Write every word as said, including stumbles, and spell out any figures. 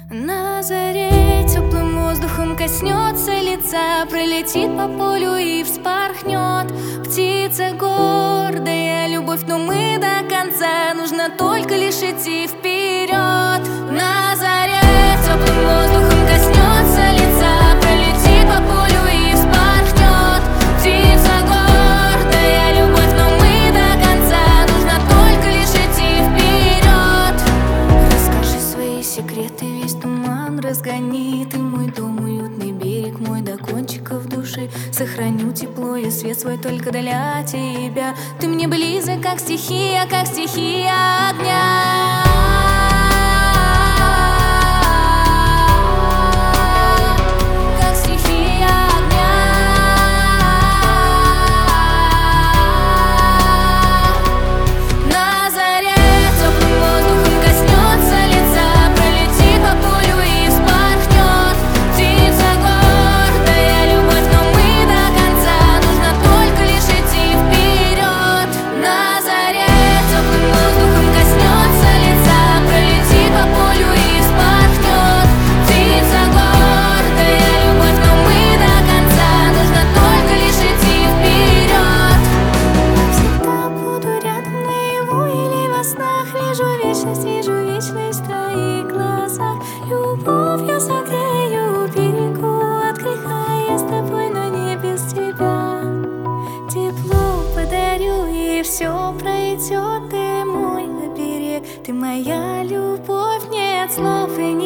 На заре теплым воздухом коснется лица, пролетит по полю и вспорхнет. Птица гордая, любовь, но мы до конца. Нужно только лишь идти вперед. На заре теплым воздухом коснется лица, пролетит по полю и вспорхнет. Птица гордая, любовь, но мы до конца. Нужно только лишь идти вперед. Расскажи свои секреты, весь туман разгони. Ты мой дом, уютный берег мой до кончиков души. Сохраню тепло и свет свой только для тебя. Ты мне близок, как стихия, как стихия огня. Вижу вечность, вижу вечность в твоих глазах. Любовью согрею, берегу от греха. Я с тобой, но не без тебя. Тепло подарю, и все пройдет. Ты мой оберег, ты моя любовь. Нет слов и